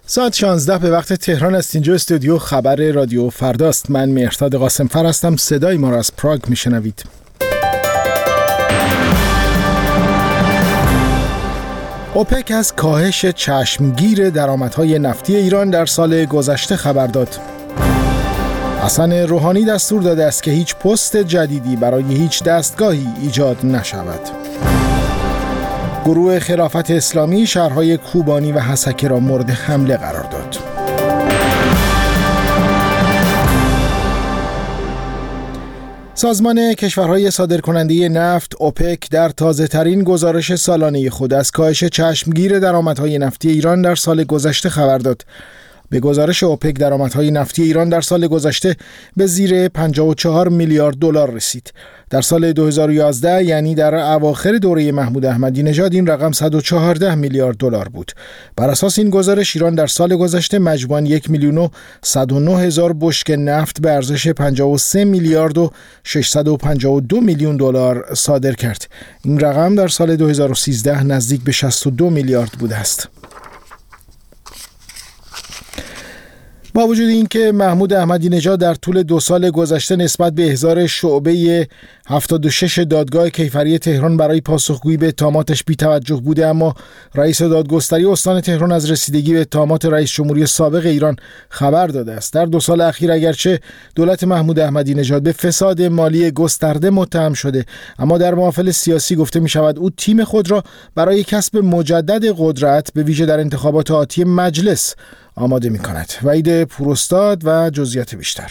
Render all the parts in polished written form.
ساعت 16 به وقت تهران است. اینجا استودیو خبر رادیو فرداست. من مهرداد قاسمفر هستم. صدای ما را از پراگ میشنوید. اوپک از کاهش چشمگیر درآمدهای نفتی ایران در سال گذشته خبر داد. حسن روحانی دستور داده است که هیچ پست جدیدی برای هیچ دستگاهی ایجاد نشود. گروه خلافت اسلامی شهرهای کوبانی و حسکه را مورد حمله قرار داد. سازمان کشورهای صادرکننده نفت اوپک در تازه‌ترین گزارش سالانه خود از کاهش چشمگیر درآمدهای نفتی ایران در سال گذشته خبر داد. به گزارش اوپک درآمدهای نفتی ایران در سال گذشته به زیر 54 میلیارد دلار رسید. در سال 2011 یعنی در اواخر دوره محمود احمدی نژاد این رقم 114 میلیارد دلار بود. بر اساس این گزارش ایران در سال گذشته مجموعاً 1,109,000 بشکه نفت به ارزش 53 میلیارد و 652 میلیون دلار صادر کرد. این رقم در سال 2013 نزدیک به 62 میلیارد بوده است. با وجود اینکه محمود احمدی نژاد در طول 2 سال گذشته نسبت به احضار شعبه 76 دادگاه کیفری تهران برای پاسخگویی به اتهاماتش بی‌توجه بوده، اما رئیس دادگستری استان تهران از رسیدگی به اتهامات رئیس جمهوری سابق ایران خبر داده است. در 2 سال اخیر اگرچه دولت محمود احمدی نژاد به فساد مالی گسترده متهم شده، اما در محافل سیاسی گفته می شود او تیم خود را برای کسب مجدد قدرت به ویژه در انتخابات آتی مجلس آماده می کند. وحید پوراستاد و جزئیات بیشتر.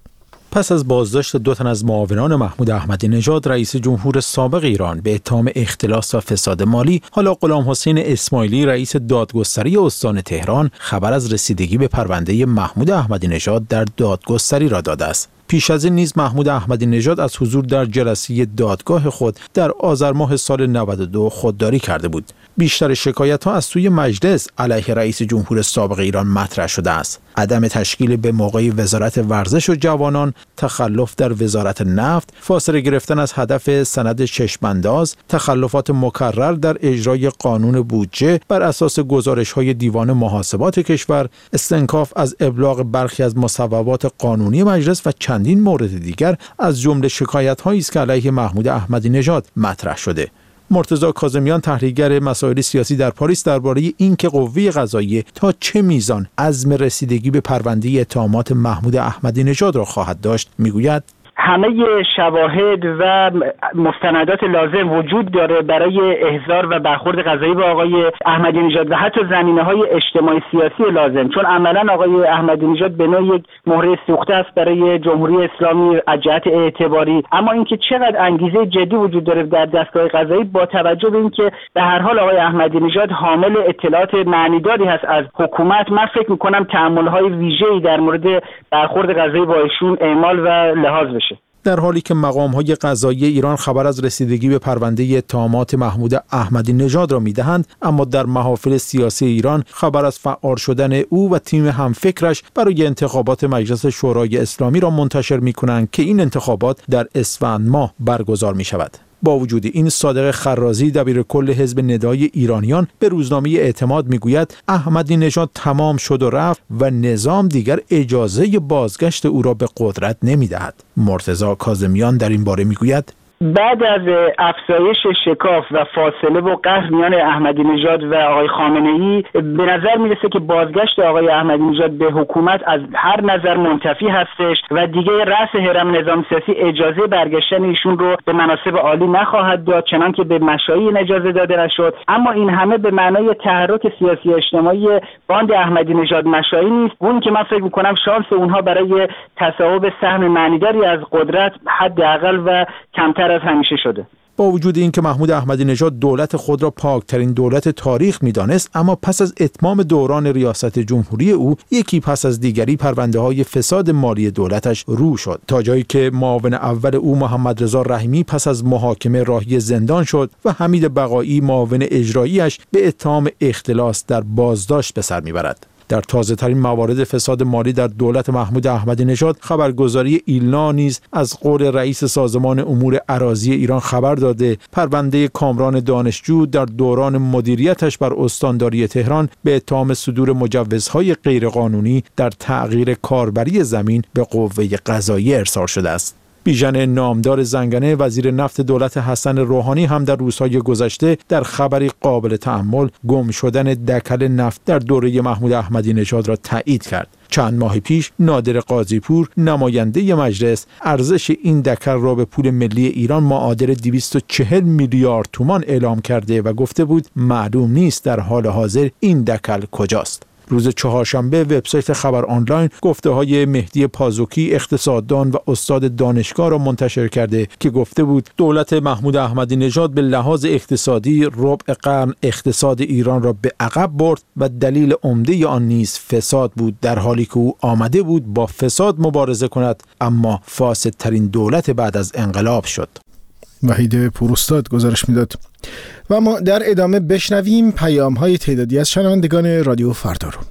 پس از بازداشت 2 تن از معاونان محمود احمدی نژاد رئیس جمهور سابق ایران به اتهام اختلاس و فساد مالی، حالا غلام حسین اسماعیلی رئیس دادگستری استان تهران خبر از رسیدگی به پرونده محمود احمدی نژاد در دادگستری را داده است. پیش از این نیز محمود احمدی نژاد از حضور در جلسه دادگاه خود در آذر ماه سال 92 خودداری کرده بود. بیشتر شکایت‌ها از سوی مجلس علیه رئیس جمهور سابق ایران مطرح شده است. عدم تشکیل به موقع وزارت ورزش و جوانان، تخلف در وزارت نفت، فاصله گرفتن از هدف سند چشم‌انداز، تخلفات مکرر در اجرای قانون بودجه بر اساس گزارش‌های دیوان محاسبات کشور، استنکاف از ابلاغ برخی از مصوبات قانونی مجلس و چندین مورد دیگر از جمله شکایت‌هایی است که علیه محمود احمدی نژاد مطرح شده. مرتضی کاظمیان تحلیلگر مسائل سیاسی در پاریس درباره اینکه قوه قضاییه تا چه میزان عزم رسیدگی به پرونده اتهامات محمود احمدی نژاد را خواهد داشت میگوید: همه شواهد و مستندات لازم وجود داره برای احضار و برخورد قضایی با آقای احمدی نژاد و حتی زمینه‌های اجتماعی سیاسی لازم، چون عملاً آقای احمدی نژاد به نوعی یک مهره سوخته است برای جمهوری اسلامی از جهت اعتباری. اما اینکه چقدر انگیزه جدی وجود داره در دستگاه قضایی با توجه به اینکه به هر حال آقای احمدی نژاد حامل اطلاعات معنیداری هست از حکومت، من فکر می‌کنم تأمل‌های ویژه‌ای در مورد برخورد قضایی با ایشون اعمال و لحاظ بشه. در حالی که مقام‌های قضایی ایران خبر از رسیدگی به پرونده اتهامات محمود احمدی نژاد را می‌دهند، اما در محافل سیاسی ایران خبر از فعال شدن او و تیم همفکرش برای انتخابات مجلس شورای اسلامی را منتشر می‌کنند که این انتخابات در اسفند ماه برگزار می‌شود. با وجود این، صادق خرازی دبیرکل حزب ندای ایرانیان به روزنامه اعتماد میگوید احمدی نژاد تمام شد و رفت و نظام دیگر اجازه بازگشت او را به قدرت نمیدهد. مرتضی کاظمیان در این باره میگوید: بعد از افزایش شکاف و فاصله و قهر میان احمدی نژاد و آقای خامنه‌ای، به نظر میرسه که بازگشت آقای احمدی نژاد به حکومت از هر نظر منتفی هستش و دیگه رأس هرم نظام سیاسی اجازه برگشتن ایشون رو به مناصب عالی نخواهد داد، چنان که به مشایخ اجازه داده نشد. اما این همه به معنای تحرک سیاسی اجتماعی باند احمدی نژاد مشایخ نیست. اون که من فکر می‌کنم شانس اونها برای تصاحب سهم معنیداری از قدرت حداقل و کمتر از همیشه شده. با وجود اینکه محمود احمدی نژاد دولت خود را پاکترین دولت تاریخ می‌دانست، اما پس از اتمام دوران ریاست جمهوری او یکی پس از دیگری پرونده‌های فساد مالی دولتش رو شد، تا جایی که معاون اول او محمد رضا رحیمی پس از محاکمه راهی زندان شد و حمید بقایی معاون اجراییش به اتهام اختلاس در بازداشت به سر می‌برد. در تازه‌ترین موارد فساد مالی در دولت محمود احمدی نژاد، خبرگزاری ایلنا نیز از قول رئیس سازمان امور اراضی ایران خبر داده پرونده کامران دانشجو در دوران مدیریتش بر استانداری تهران به اتهام صدور مجوزهای غیرقانونی در تغییر کاربری زمین به قوه قضاییه ارسال شده است. بیژن نامدار زنگنه، وزیر نفت دولت حسن روحانی، هم در روزهای گذشته در خبری قابل تأمل گم شدن دکل نفت در دوره محمود احمدی نژاد را تایید کرد. چند ماه پیش نادر قاضی‌پور، نماینده مجلس، ارزش این دکل را به پول ملی ایران معادل 240 میلیارد تومان اعلام کرده و گفته بود معلوم نیست در حال حاضر این دکل کجاست. روز چهارشنبه وبسایت خبر آنلاین گفته‌های مهدی پازوکی، اقتصاددان و استاد دانشگاه را منتشر کرده که گفته بود دولت محمود احمدی نژاد به لحاظ اقتصادی ربع قرن اقتصاد ایران را به عقب برد و دلیل عمده آن نیز فساد بود، در حالی که او آمده بود با فساد مبارزه کند اما فاسدترین دولت بعد از انقلاب شد. وحید پوراستاد گزارش میداد. و ما در ادامه بشنویم پیام‌های تعدادی از شنوندگان رادیو فردا رو.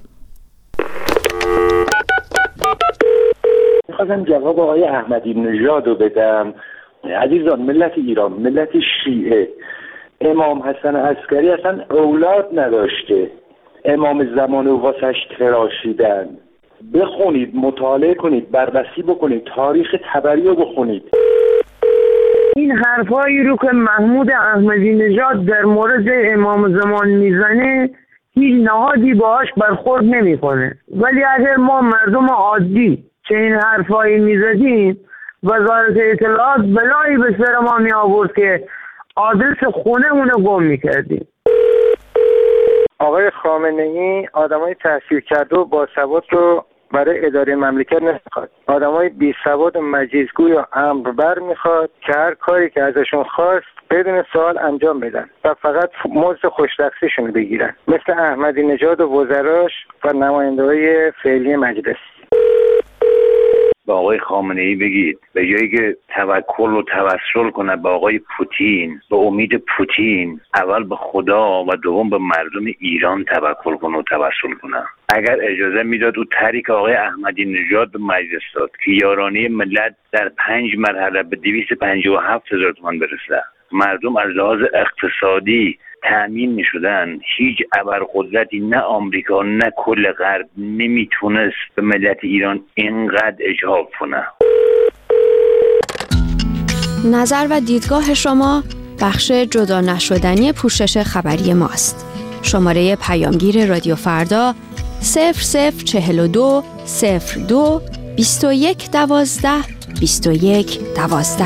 می‌خواستم جواب آقای احمدی نژاد رو بدم. عزیزان، ملت ایران، ملت شیعه، امام حسن عسکری اصلا اولاد نداشته. امام زمان و واسش تراشیدن. بخونید، مطالعه کنید، بررسی بکنید، تاریخ طبری رو بخونید. این حرفایی رو که محمود احمدی نژاد در مورد امام زمان میزنه هیچ نهادی باهاش برخورد نمیکنه، ولی اگر ما مردم عادی که این حرفایی میزدیم، وزارت اطلاعات بلایی به سر ما می آورد که آدرس خونه اونو گم میکردیم. آقای خامنه‌ای آدمای تحصیل کرده و باسواد رو برای اداره مملکت نمیخواد. آدمای بی سواد و مجیزگوی و امر بر میخواد که هر کاری که ازشون خواست بدون سوال انجام بدن و فقط مزد خوش‌دستیشون بگیرن، مثل احمدی نژاد و وزراش و نماینده‌های فعلی مجلس. با آقای خامنه‌ای بگید به جایی که توکل و توسل کنه به آقای پوتین، به امید پوتین، اول به خدا و دوم به مردم ایران توکل کنه و توسل کنه. اگر اجازه میداد او تحریک آقای احمدی نژاد به مجلس داد که یارانه ملت در 5 مرحله به 257,000 تومان برسه، مردم از لحاظ اقتصادی تأمین می شدن، هیچ ابرقدرتی، نه آمریکا نه کل غرب نمیتونست به ملت ایران اینقدر اجحاف کنه. نظر و دیدگاه شما بخش جدا نشدنی پوشش خبری ماست. شماره پیامگیر رادیو فردا 0042 02 21 12 21 12.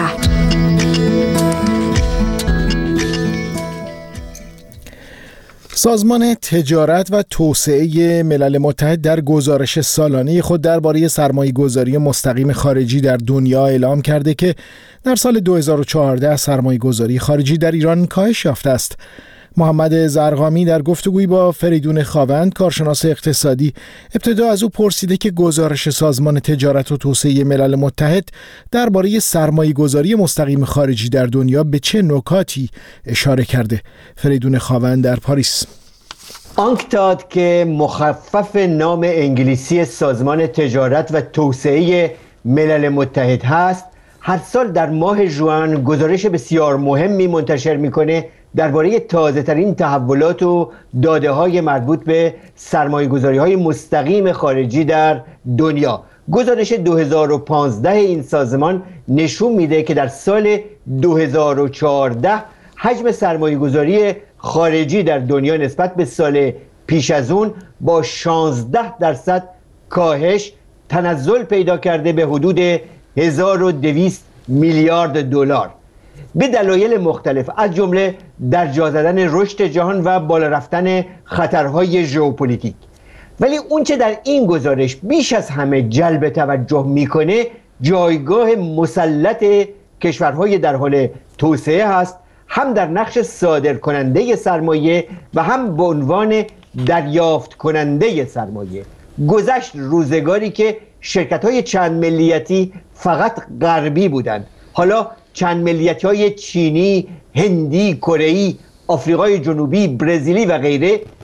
سازمان تجارت و توسعه ملل متحد در گزارش سالانه خود درباره سرمایه‌گذاری مستقیم خارجی در دنیا اعلام کرده که در سال 2014 سرمایه‌گذاری خارجی در ایران کاهش یافته است. محمد زرقامی در گفتگویی با فریدون خاوند، کارشناس اقتصادی، ابتدا از او پرسیده که گزارش سازمان تجارت و توسعه ملل متحد درباره سرمایه‌گذاری مستقیم خارجی در دنیا به چه نکاتی اشاره کرده. فریدون خاوند در پاریس. آنکتاد که مخفف نام انگلیسی سازمان تجارت و توسعه ملل متحد هست، هر سال در ماه ژوئن گزارش بسیار مهمی منتشر میکنه درباره تازه‌ترین تحولات و داده‌های مربوط به سرمایه‌گذاری‌های مستقیم خارجی در دنیا. گزارش 2015 این سازمان نشون میده که در سال 2014 حجم سرمایه‌گذاری خارجی در دنیا نسبت به سال پیش از اون با 16% کاهش تنزل پیدا کرده به حدود 1200 میلیارد دلار به دلایل مختلف، از جمله در جا زدن رشد جهان و بالا رفتن خطرهای ژئوپلیتیک. ولی اون چه در این گزارش بیش از همه جلب توجه میکنه جایگاه مسلط کشورهای در حال توسعه هست، هم در نقش صادر کننده سرمایه و هم به عنوان دریافت کننده سرمایه. گذشت روزگاری که شرکت‌های چند ملیتی فقط غربی بودند. حالا چند ملیت‌های چینی، هندی، کره‌ای، آفریقای جنوبی، برزیلی و غیره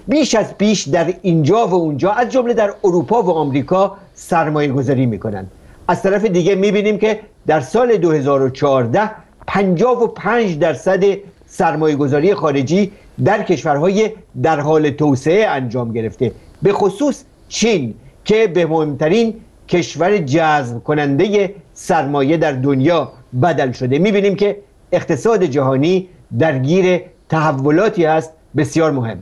بیش از پیش در اینجا و اونجا از جمله در اروپا و آمریکا سرمایه گذاری میکنن. از طرف دیگه میبینیم که در سال 2014 55% سرمایه گذاری خارجی در کشورهای در حال توسعه انجام گرفته، به خصوص چین که به مهمترین کشور جذب کننده سرمایه در دنیا بدل شده. میبینیم که اقتصاد جهانی درگیر تحولاتی هست بسیار مهم.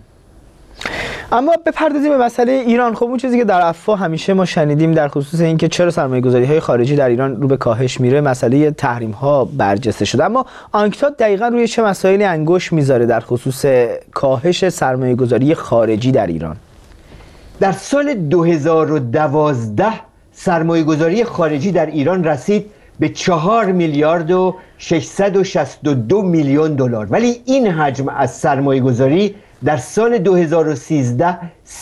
اما بپردازیم به مسئله ایران. خب اون چیزی که در افواه همیشه ما شنیدیم در خصوص اینکه چرا سرمایه‌گذاری‌های خارجی در ایران رو به کاهش میره، مسئله تحریم‌ها برجسته شده. اما آنکتاد دقیقاً روی چه مسائلی انگشت میذاره در خصوص کاهش سرمایه‌گذاری خارجی در ایران؟ در سال 2012 سرمایه‌گذاری خارجی در ایران رسید به 4 میلیارد و 662 میلیون دلار، ولی این حجم از سرمایه‌گذاری در سال 2013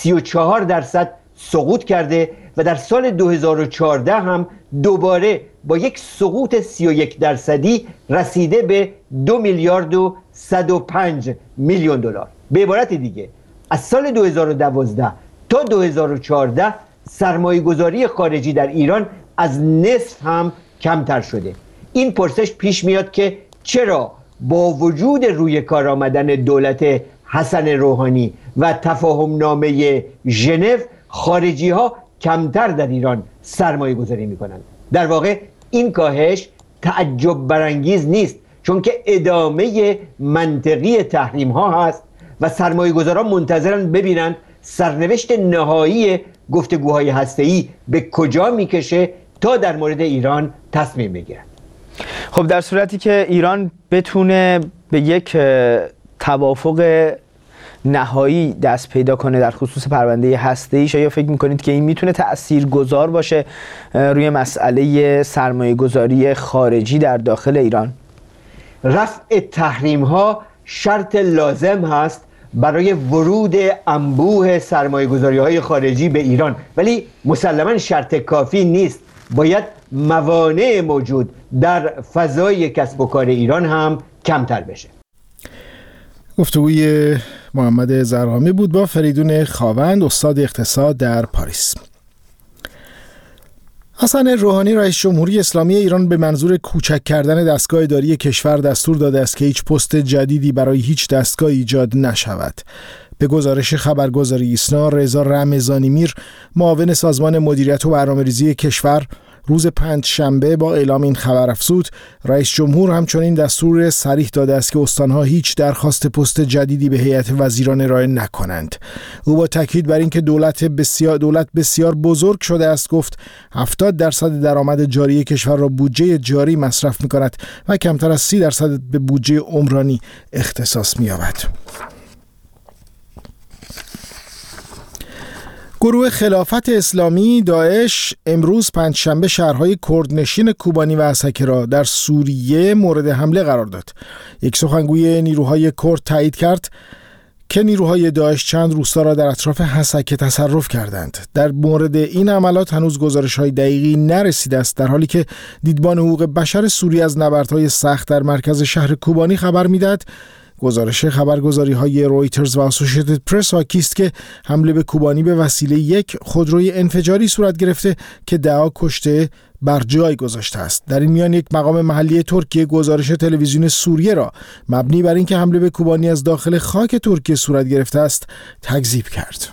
34% سقوط کرده و در سال 2014 هم دوباره با یک سقوط 31% رسیده به 2 میلیارد و 105 میلیون دلار. به عبارت دیگه از سال 2012 تا 2014 سرمایه‌گذاری خارجی در ایران از نصف هم کمتر شده. این پرسش پیش میاد که چرا با وجود روی کار آمدن دولت حسن روحانی و تفاهم نامه ژنو خارجی ها کمتر در ایران سرمایه گذاری می کنند؟ در واقع این کاهش تعجب برانگیز نیست، چون که ادامه منطقی تحریم ها هست و سرمایه گذاران منتظرن ببینن سرنوشت نهایی گفتگوهای هسته‌ای به کجا میکشه تا در مورد ایران تصمیم بگیرن. خب در صورتی که ایران بتونه به یک توافق نهایی دست پیدا کنه در خصوص پرونده هسته‌ای، شاید فکر میکنید که این میتونه تأثیرگذار باشه روی مسئله سرمایه‌گذاری خارجی در داخل ایران؟ رفع تحریم ها شرط لازم هست برای ورود انبوه سرمایه‌گذاری های خارجی به ایران، ولی مسلماً شرط کافی نیست. باید موانع موجود در فضای کسب و کار ایران هم کمتر بشه. گفتگوی محمد زرهامی بود با فریدون خاوند، استاد اقتصاد در پاریس. حسن روحانی رئیس جمهوری اسلامی ایران به منظور کوچک کردن دستگاه اداری کشور دستور داده است که هیچ پست جدیدی برای هیچ دستگاه ایجاد نشود. به گزارش خبرگزاری ایسنا، رضا رمضانیمیر، معاون سازمان مدیریت و برنامه‌ریزی کشور، روز پنجشنبه با اعلام این خبر افزود رئیس جمهور همچنین دستور صریح داده است که استانها هیچ درخواست پست جدیدی به هیئت وزیران ارائه نکنند. او با تاکید بر اینکه دولت بسیار بزرگ شده است گفت 70% درآمد جاری کشور را بودجه جاری مصرف می‌کند و کمتر از 30% به بودجه عمرانی اختصاص می‌یابد. گروه خلافت اسلامی داعش امروز پنجشنبه شهرهای کردنشین کوبانی و حسکه را در سوریه مورد حمله قرار داد. یک سخنگوی نیروهای کرد تایید کرد که نیروهای داعش چند روستا را در اطراف حسکه تصرف کردند. در مورد این عملات هنوز گزارش‌های دقیقی نرسیده است، در حالی که دیدبان حقوق بشر سوریه از نبردهای سخت در مرکز شهر کوبانی خبر می‌دهد. گزارش خبرگزاری‌های رویترز و اسوسییتد پرس حاکی است که حمله به کوبانی به وسیله یک خودروی انفجاری صورت گرفته که 10 کشته بر جای گذاشته است. در این میان یک مقام محلی ترکیه گزارش تلویزیون سوریه را مبنی بر اینکه حمله به کوبانی از داخل خاک ترکیه صورت گرفته است تکذیب کرد.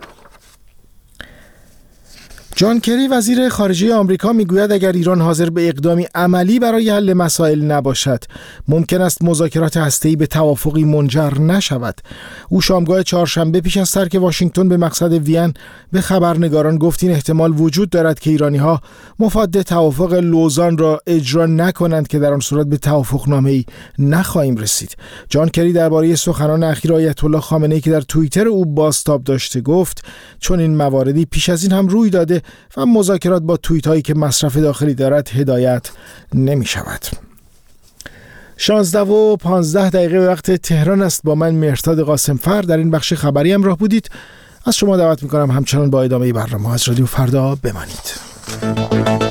جان کری وزیر خارجه آمریکا میگوید اگر ایران حاضر به اقدامی عملی برای حل مسائل نباشد ممکن است مذاکرات هسته‌ای به توافقی منجر نشود. او شامگاه چهارشنبه پیش از ترک واشنگتن به مقصد وین به خبرنگاران گفت این احتمال وجود دارد که ایرانی‌ها مفاد توافق لوزان را اجرا نکنند که در آن صورت به توافقنامه‌ای نخواهیم رسید. جان کری درباره سخنان اخیر آیت الله خامنه‌ای که در توییتر او بازتاب داشته گفت چون این مواردی پیش از این هم روی داده و مذاکرات با توییت هایی که مصرف داخلی دارد هدایت نمی شود. 11:15 وقت تهران است. با من مهرداد قاسمفر در این بخش خبری همراه بودید. از شما دعوت می کنم همچنان با ادامه برنامه از رادیو فردا بمانید.